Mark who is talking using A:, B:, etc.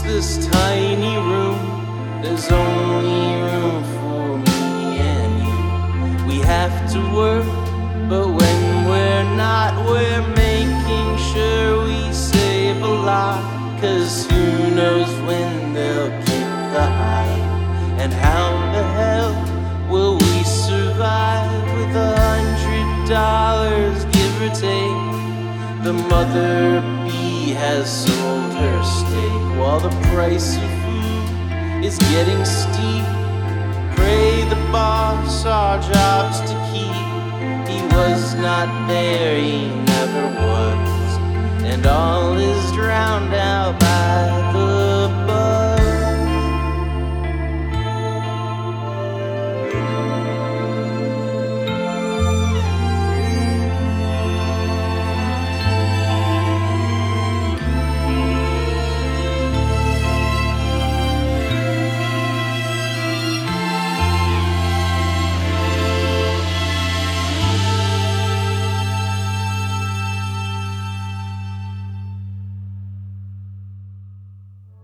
A: this tiny room. There's only room for me and you. We have to work, but when we're not, we're making sure we save a lot. 'Cause who knows when they'll kick the high, and how the hell will we survive with $100, give or take? The mother bee has sold her steak, while the price of food is getting steep. Pray the boss our jobs to keep. He was not there, he never was, and all is drowned out